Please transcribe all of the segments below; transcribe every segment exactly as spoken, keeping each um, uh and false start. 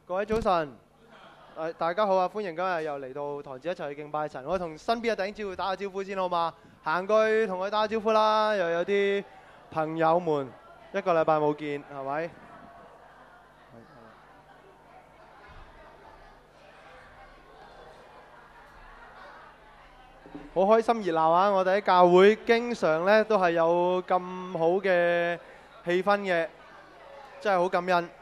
各位早晨，誒大家好啊！歡迎今日又嚟到堂子一齊去敬拜神。我同身邊嘅弟兄姊妹打個招呼先好嘛？行過去同佢打個招呼啦。又有啲朋友們一個禮拜冇見，係咪？好開心熱鬧啊！我哋喺教會經常咧都係有咁好嘅氣氛嘅，真係好感恩。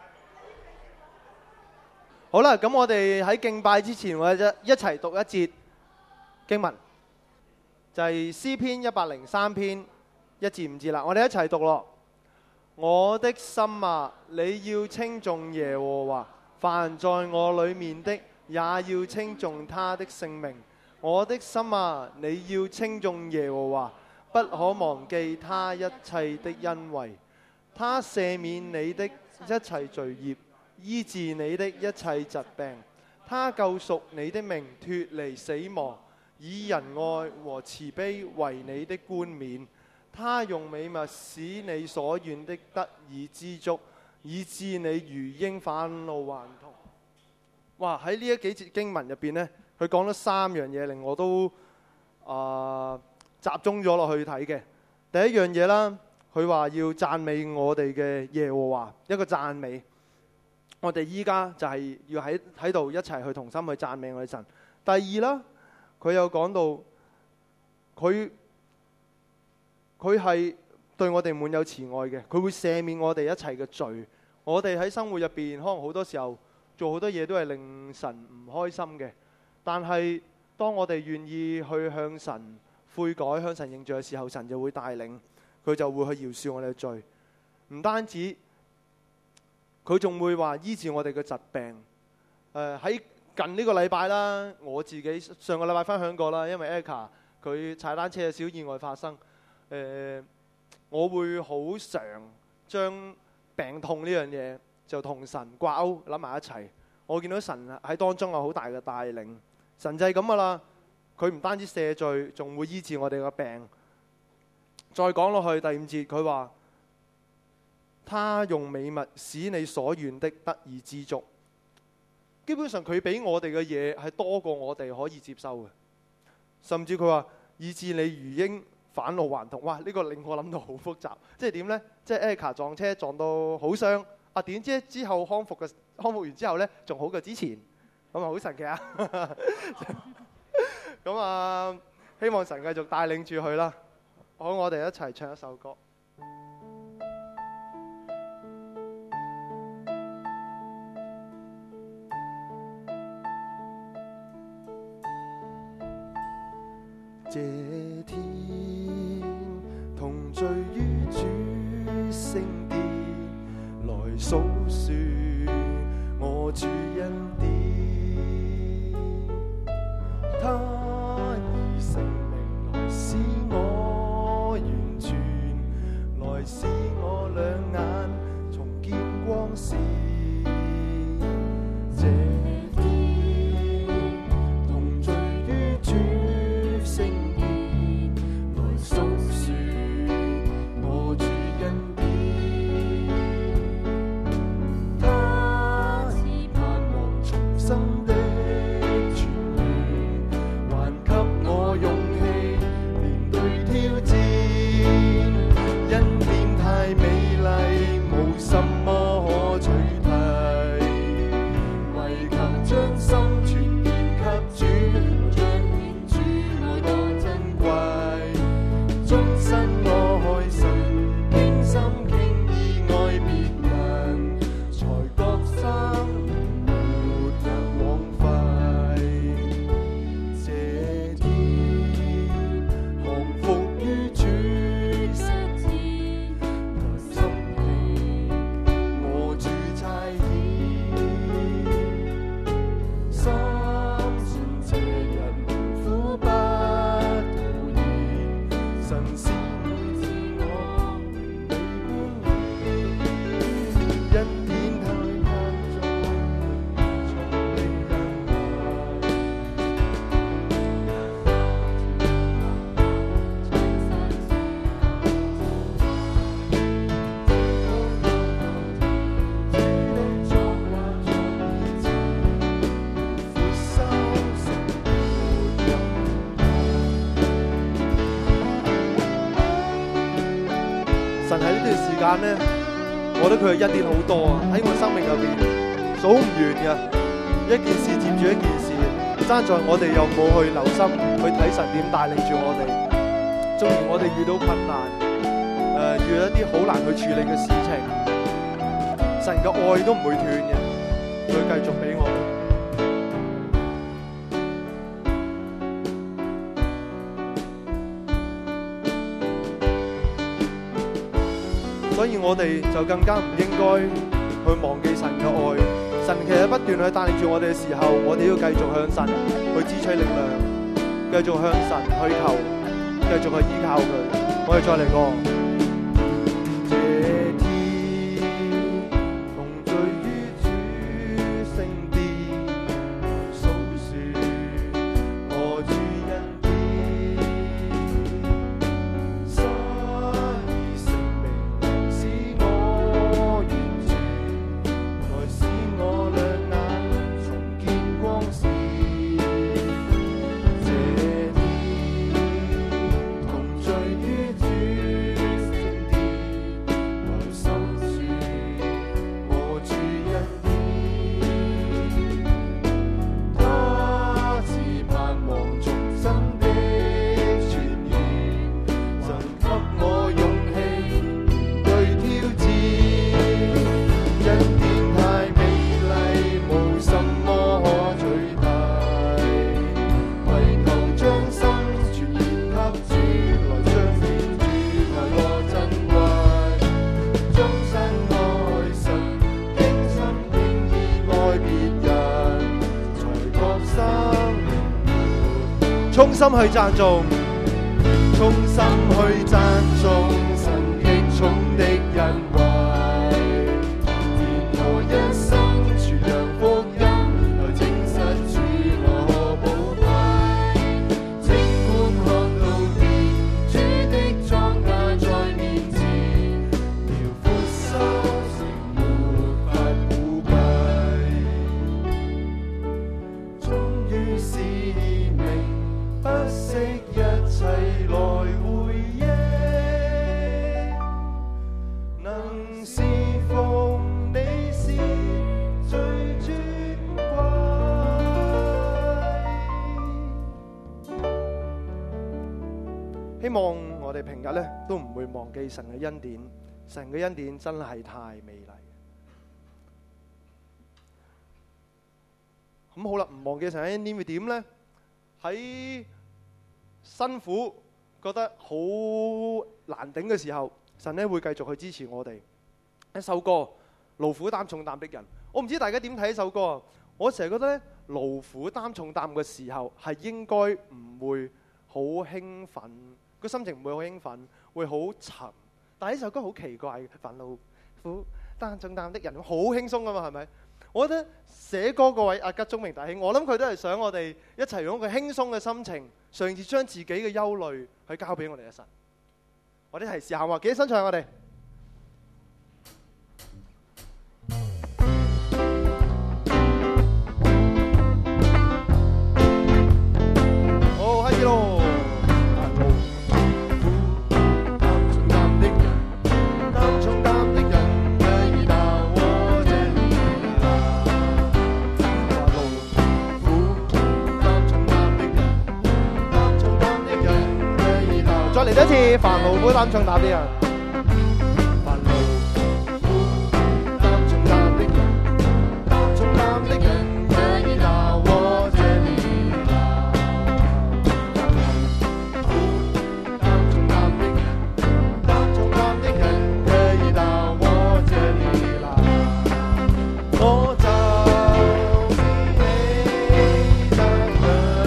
好啦，咁我哋喺敬拜之前，我哋一齊讀一節經文，就係詩篇一百零三篇一至五節啦。我哋一齊讀咯。我的心啊，你要稱頌耶和華，凡在我裏面的，也要稱頌他的聖名。我的心啊，你要稱頌耶和華，不可忘記他一切的恩惠。他赦免你的一切罪孽，醫治你的一切疾病。他救贖你的命脫離死亡，以仁愛和慈悲為你的冠冕。他用美物使你所願的得以知足，以致你如鷹返老還童。哇！喺呢一幾節經文入邊呢，佢講咗三樣嘢令我都啊、呃、集中咗落去睇嘅。第一樣嘢啦，佢話要讚美我哋嘅耶和華，一個讚美。我哋依家就係要喺喺度一齊去同心去讚美我哋神。第二啦，佢有講到佢佢係對我哋滿有慈愛嘅，佢會赦免我哋一切嘅罪。我哋喺生活入邊可能好多時候做好多嘢都係令神唔開心嘅，但係當我哋願意去向神悔改、向神認罪嘅時候，神就會帶領，佢就會去饒恕我哋嘅罪。唔單止，佢仲會話醫治我哋嘅疾病。誒、呃、喺近呢個禮拜啦，我自己上個禮拜分享過啦，因為 Eka 佢踩單車嘅小意外發生。誒、呃，我會好常將病痛呢樣嘢就同神掛鈎諗埋一齊。我見到神喺當中有好大嘅帶領，神就係咁噶啦。佢唔單止赦罪，仲會醫治我哋嘅病。再講落去第五節，佢話他用美物使你所願的得以知足。基本上佢俾我哋嘅嘢係多過我哋可以接收嘅，甚至佢話以致你如鷹返老還童。哇！呢、這個令我諗到好複雜，即係點呢？即係 Eka 撞車撞到好傷，啊點知之後康復嘅康復完之後呢，仲好過之前，咁啊好神奇啊！咁啊，希望神繼續帶領住佢啦。好，我哋一齊唱一首歌。這天同聚於主聖殿，來訴說我主恩典。他以生命來使我完全，來使我兩眼重見光線。這天同聚於主聖殿，來訴說我主恩典。他間咧，我覺得佢嘅恩典好多啊！喺我生命入邊數唔完嘅，一件事接住一件事，爭在我哋又冇去留心去睇神點帶領住我哋。縱然我哋遇到困難，誒、呃、遇到一啲好難去處理嘅事情，神嘅愛都唔會斷嘅，佢繼續俾我哋。所以我哋就更加唔應該去忘記神嘅愛。神其實不斷去帶領住我哋嘅時候，我哋要繼續向神去支取力量，繼續向神去求，繼續去依靠佢。我哋再嚟過。衷心去讚頌，衷心去讚頌神極重的恩惠，願我一生傳揚福音，來證實主我寶貴。儘管看到天主的莊稼在面前，遼闊收成沒法估計，終於使命。不惜一切來回應，能侍奉你是最尊貴。希望我哋平日咧都唔會忘記神嘅恩典，神嘅恩典真係太美麗。咁好啦，唔忘記神嘅恩典會點咧？喺辛苦覺得好難頂嘅時候，神咧會繼續去支持我哋。一首歌勞苦擔重擔的人，我唔知大家點睇呢首歌啊？我成日覺得咧，勞苦擔重擔嘅時候係應該唔會好興奮，個心情唔會好興奮，會好沉。但係呢首歌好奇怪嘅，煩勞苦擔重擔的人好輕鬆噶嘛，係咪？我覺得寫歌嗰位阿吉鍾明大兄，我諗佢都係想我哋一齊用一個輕鬆嘅心情，嘗試將自己嘅憂慮去交俾我哋嘅神。我哋一齊試下喎，幾多新唱我哋？好，開始咯！嚟多次，煩勞苦擔重擔的人，煩勞苦擔重擔的人，擔重擔的人可以到我這裡來。煩勞苦擔重擔的人，擔重擔的人可以到我這裡來。我就是你的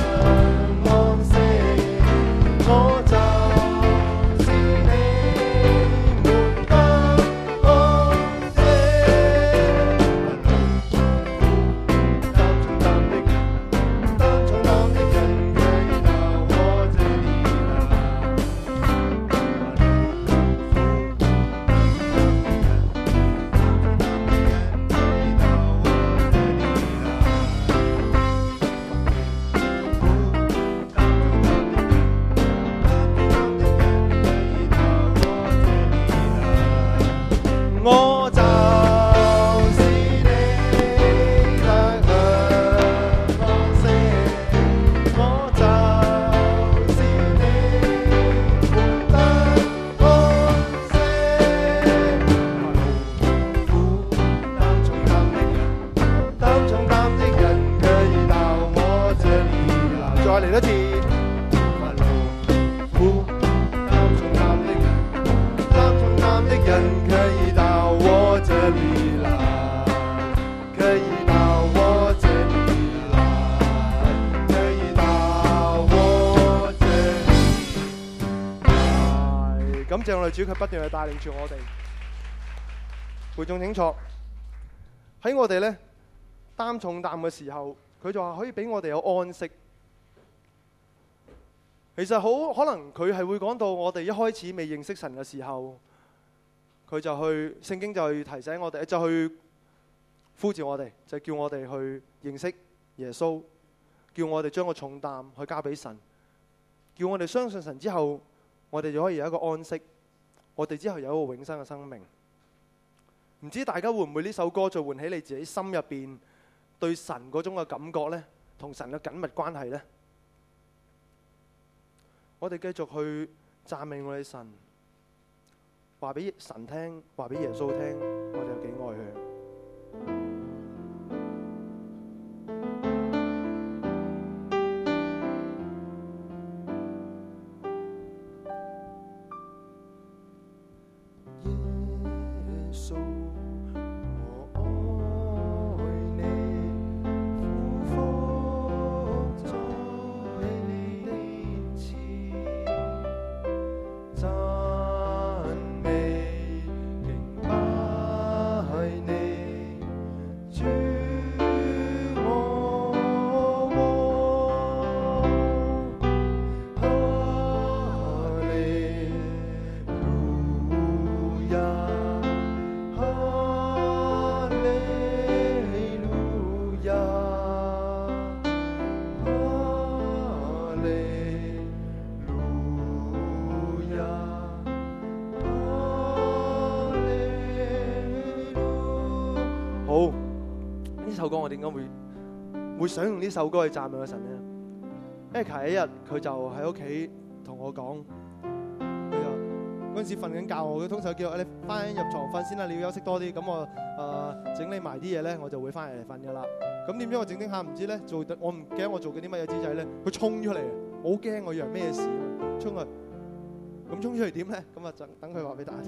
良安息，我就感謝我哋主，佢不斷去帶領住我哋。會眾請坐。喺我哋咧擔重擔嘅時候，佢就話可以俾我哋有安息。其實好可能佢係會講到我哋一開始未認識神嘅時候，佢就去聖經就去提醒我哋，就去呼召我哋，就叫我哋去認識耶穌，叫我哋將個重擔去交俾神，叫我哋相信神之後，我哋就可以有一個安息，我哋之後有一個永生嘅生命。唔知大家會唔會呢首歌再喚起你自己心入邊對神嗰種嘅感覺呢？同神嘅緊密關係呢？我哋繼續去讚美我哋神，話俾神聽，話俾耶穌聽，我哋有幾愛佢。我點解會會想用呢首歌去讚美個神呢？因為前一日佢就喺屋企同我講，佢就嗰陣時瞓緊覺，佢通常叫我你翻入床瞓先啦，你要休息多啲。咁我誒整理埋啲嘢咧，我就會翻嚟瞓噶啦。咁點知我整整下唔知咧做，我唔記得我做緊啲乜嘢姿勢咧，佢衝出嚟，我好驚，我以為咩事，衝去咁衝出嚟點咧？咁啊等等佢話俾大家聽。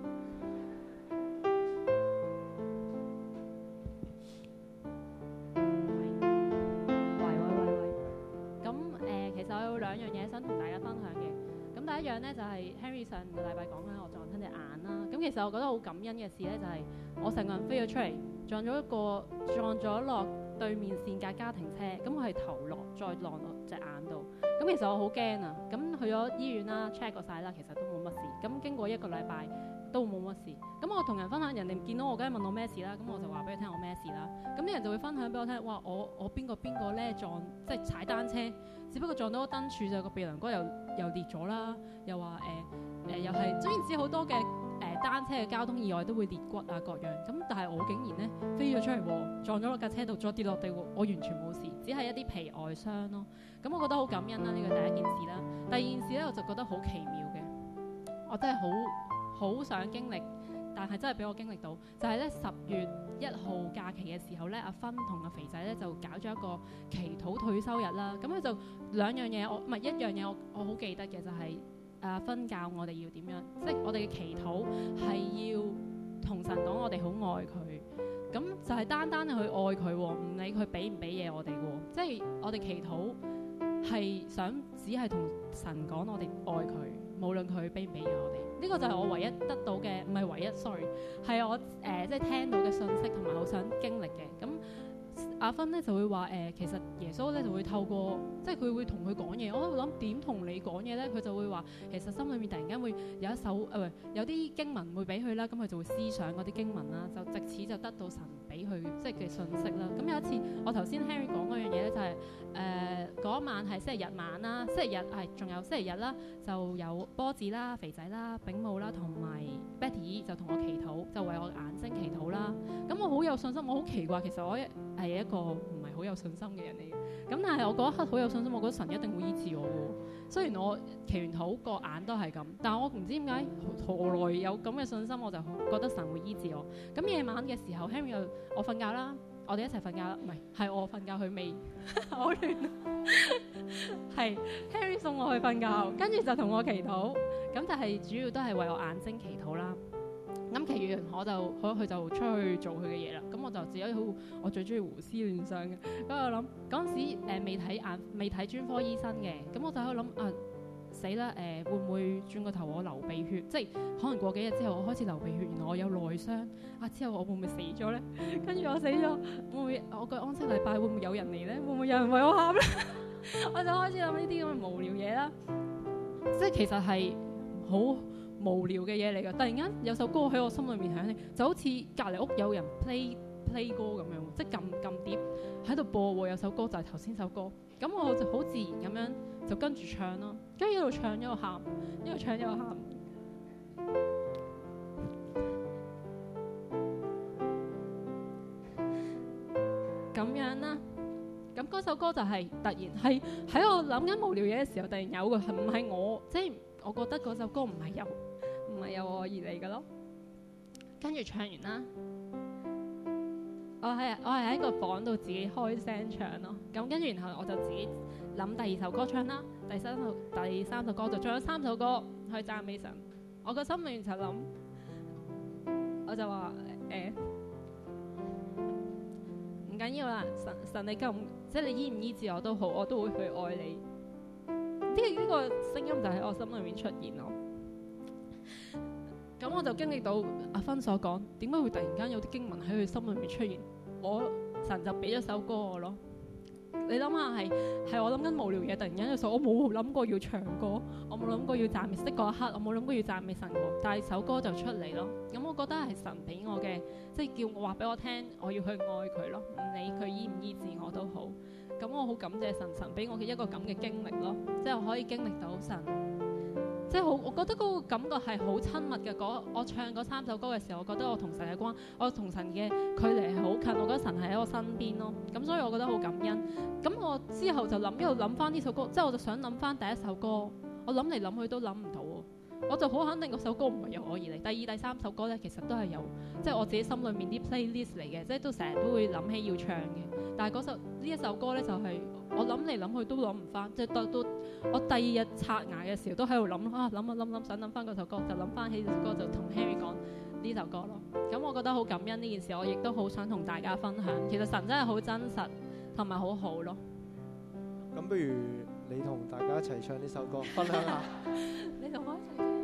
一樣咧就係 Henry 上個禮拜講緊我撞親隻眼啦，咁其實我覺得好感恩嘅事咧就係我成個人飛咗出嚟，撞咗一個撞咗落對面線架家庭車，咁我係頭落再落落隻眼度，咁其實我好驚啊，咁去咗醫院啦 check 過晒啦，其實都冇乜事，咁經過一個禮拜都冇乜事，咁我同人分享，人哋見到我梗係問我咩事啦，咁我就話俾佢聽我咩事啦，咁啲人就會分享俾我聽，哇我我邊個邊個咧撞即係踩單車。只不過撞到個燈柱就個鼻梁哥又又裂咗啦，又話誒誒又係，總言之好多嘅誒、呃、單車嘅交通意外都會裂骨啊各樣，咁但係我竟然咧飛咗出嚟喎，撞咗落架車度再跌落地喎，我完全冇事，只係一啲皮外傷咯。咁我覺得好感恩啦，呢個第一件事啦。第二件事咧我就覺得好奇妙嘅，我真係好好想經歷。但係真係俾我經歷到，就係咧十月一號假期嘅時候咧，阿芬同阿肥仔咧就搞咗一個祈禱退休日啦。咁佢就兩樣嘢，我唔係一樣嘢，我我好記得嘅就係阿芬教我哋要點樣，即係我哋嘅祈禱係要同神講我哋好愛佢。咁就係單單去愛佢，唔理佢俾唔俾嘢我哋喎。即係我哋祈禱係想只係同神講我哋愛佢，無論佢俾唔俾嘢我哋。呢個就係我唯一得到嘅，唔係唯一 sorry 係我誒、呃、即係聽到嘅信息同埋好想經歷嘅。咁阿芬咧就會話誒、呃，其實耶穌咧就會透過即係佢會同佢講嘢。我喺度諗點同你講嘢咧？佢就會話其實心裏面突然間會有一首誒、呃、有啲經文會俾佢啦，咁佢就會思想嗰啲經文啦，就藉此就得到神俾佢即係嘅信息啦。咁有一次我頭先 Henry 講嗰樣嘢咧就係誒嗰晚係星期日晚啦，星期日係仲有星期日啦，就有波子啦、肥仔啦、丙母啦同埋 Betty 就同我祈禱，就為我眼睛祈禱啦。咁我好有信心，我好奇怪，其實我係一個唔係好有信心嘅人嚟嘅。咁但係我嗰一刻好有信心，我覺得神一定會醫治我喎。雖然我祈完禱個眼都係咁，但係我唔知點解何來有咁嘅信心，我就覺得神會醫治我。咁夜晚嘅時候 Henry 又我瞓覺啦。我哋一齊瞓覺啦，唔係係我瞓覺，佢未好亂。係 Harry 送我去瞓覺，跟住就同我祈禱。咁但係主要都係為我眼睛祈禱啦。咁其餘我就佢佢就出去做佢嘅嘢啦。咁我就自己好，我最中意胡思亂想嘅。咁我諗嗰陣時誒未睇眼未睇專科醫生嘅，咁我就喺度諗啊， 死啦誒，會唔會轉個頭我流鼻血？即係可能過幾日之後我開始流鼻血，原來我有內傷啊！之後我會唔會死咗咧？跟住我死咗，會唔會我個安息禮拜會唔會有人嚟咧？會唔會有人為我喊咧？我就開始諗呢啲咁嘅無聊嘢啦。即係其實係好無聊嘅嘢嚟㗎。突然間有首歌喺我心裏面響起，就好似隔離屋有人 play play 歌咁樣，即係撳撳碟喺度播喎。有首歌就係頭先首歌，咁我就好自然咁樣就跟住唱咯，跟住一路唱一路喊，一路唱一路喊。咁樣啦，咁嗰首歌就係突然係喺我諗緊無聊嘢嘅時候，突然有個係唔係我，即係我覺得嗰首歌唔係由唔係由我而嚟嘅咯。跟住唱完啦，我係我係喺個房度自己開聲唱咯。咁跟住然後我就自己諗第二首歌唱啦，第三首第三首歌就仲有三首歌去讚美神。我個心裏面就諗，我就話誒。唔緊要啦，神神你夠唔即係你醫唔醫治我都好，我都會去愛你。呢、這、呢個聲音就喺我心裏面出現咯。咁我就經歷到阿芬所講，點解會突然間有啲經文喺佢心裏面出現？我神就俾咗首歌我咯。你諗下係係我諗緊無聊嘢，突然間有首我冇諗過要唱歌，我冇諗過要讚美，識嗰一刻我冇諗過要讚美神喎，但係首歌就出嚟咯。咁我覺得係神俾我嘅，即係叫我話俾我聽，我要去愛佢咯，唔理佢醫唔醫治我都好。咁我好感謝神，神俾我嘅一個咁嘅經歷咯，即係我可以經歷到神，即係好，我覺得嗰個感覺係好親密嘅。嗰我唱嗰三首歌嘅時候，我覺得我同神嘅關，我同神嘅距離係好近，我覺得神係喺我身邊咯。咁所以我覺得好感恩。咁我之後就諗一路諗翻呢首歌，即係我就想諗翻第一首歌，我諗嚟諗去都諗唔到喎。我就好肯定嗰首歌唔係由我而嚟。第二、第三首歌咧，其實都係由即係我自己心裏面啲 playlist 嚟嘅，即係都成日都會諗起要唱嘅。但係嗰首呢一首歌咧，就係、是、我諗嚟諗去都諗唔翻，即係到到我第二日刷牙嘅時候都喺度諗啊諗啊諗諗，想諗翻嗰首歌，就諗翻起呢首歌，就同 Harry 講呢首歌咯。咁我覺得好感恩呢件事，我亦都好想同大家分享。其實神真係好真實同埋好好咯。 咁不如你同大家一齊唱呢首歌，分享下。 你同我一齊唱。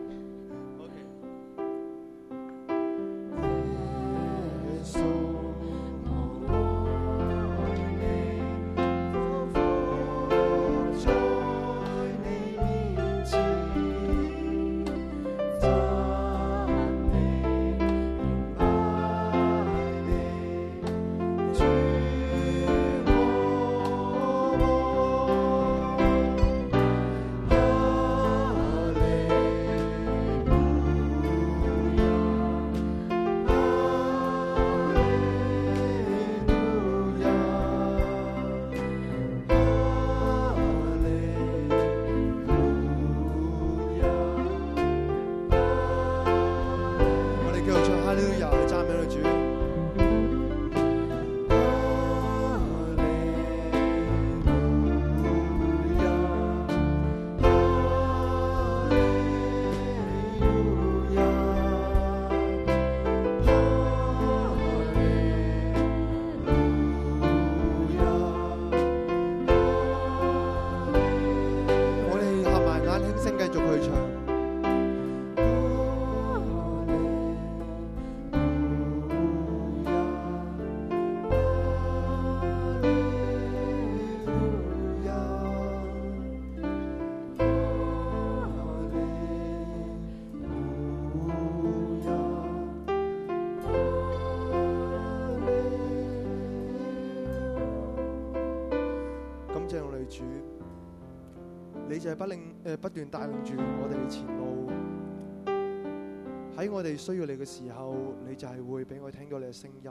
主，你就係不令誒不斷帶領住我哋嘅前路。喺我哋需要你嘅時候，你就係會俾我聽到你嘅聲音。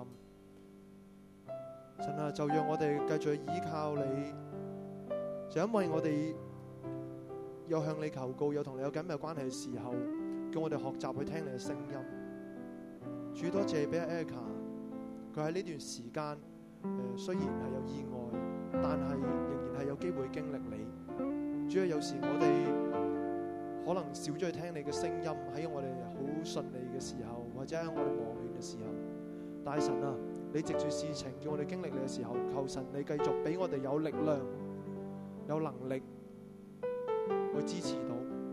神啊，就讓我哋繼續依靠你，就因為我哋有向你求告，有同你有緊密關係嘅時候，叫我哋學習去聽你嘅聲音。主，多謝俾阿 Erica， 佢喺呢段時間誒、呃、雖然係有意外，但係仍然係有機會經歷你。主啊，有時我哋可能少咗去聽你嘅聲音，喺我哋好順利嘅時候，或者喺我哋忙亂嘅時候。但係神啊，你藉住事情叫我哋經歷你嘅時候，求神你繼續俾我哋有力量、有能力去支持到。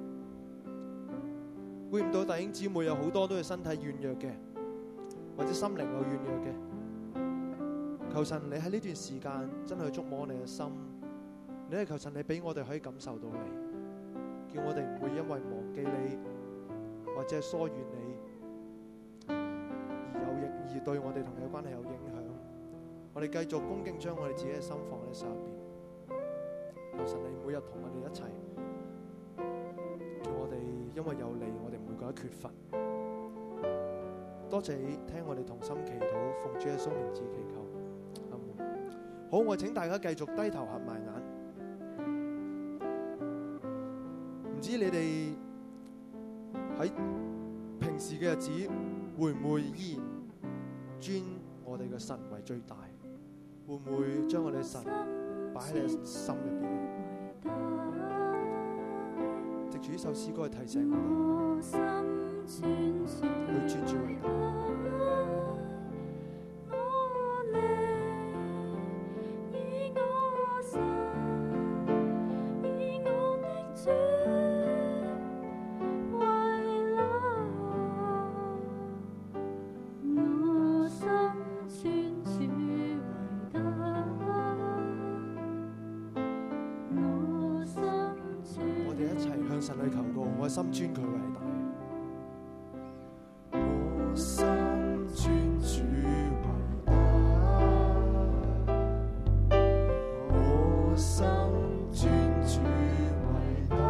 估唔到弟兄姊妹有好多都係身體軟弱嘅，或者心靈有軟弱嘅。求神你喺呢段時間真係觸摸我哋嘅心，你係求神你俾我哋可以感受到你，叫我哋唔會因為忘記你或者係疏遠你而有影而對我哋同你嘅關係有影響。我哋繼續恭敬將我哋自己嘅心放喺手入邊，求神你每日同我哋一齊，叫我哋因為有你，我哋唔會覺得缺乏。多謝你聽我哋同心祈禱，奉主耶穌名字祈求，阿門。好，我請大家繼續低頭合埋眼。唔知你哋喺平時嘅日子會唔會依然尊我哋嘅神為最大？會唔會將我哋神擺喺你心入邊？藉住呢首詩歌去提醒我哋去尊主為大。神去求告，我心尊佢為大。我心尊主為大，我心尊主為大，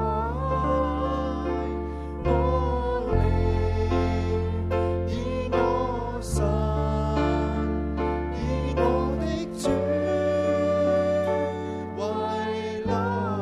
我靈以我神，以我的主為樂。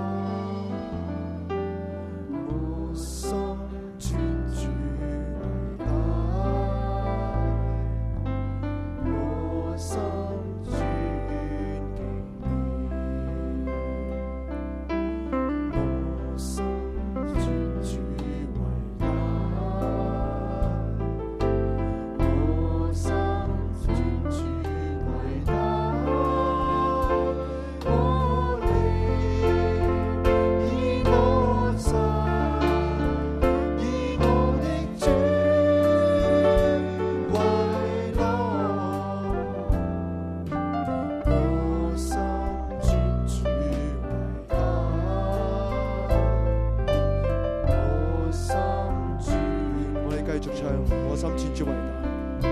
我心尊主為大。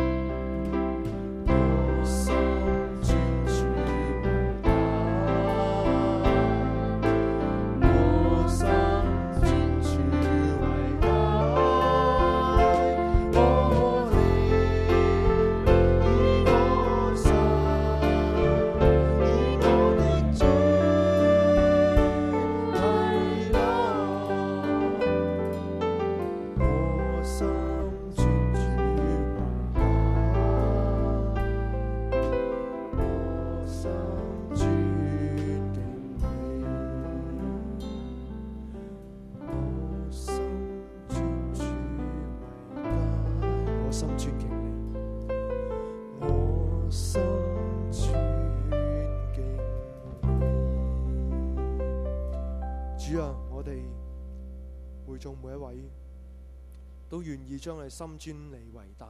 主啊，我哋會眾每一位都願意將你心尊你為大，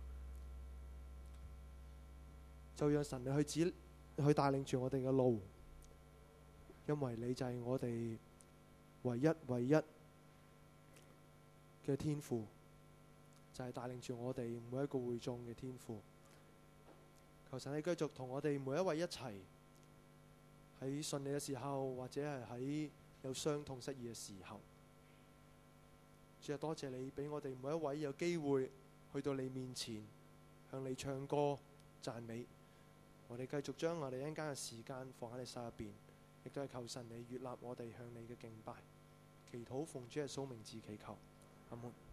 就讓神你去指去帶領住我哋嘅路，因為你就係我哋唯一唯一嘅天父，就係帶領住我哋每一個會眾嘅天父。求神你繼續同我哋每一位一齊喺順利嘅時候，或者係喺有傷痛失意嘅時候，主啊，多謝你俾我哋每一位有機會去到你面前，向你唱歌讚美。我哋繼續將我哋一陣間嘅時間放喺你手入邊，亦都係求神你悅納我哋向你嘅敬拜。祈禱奉主耶穌名字祈求，阿門。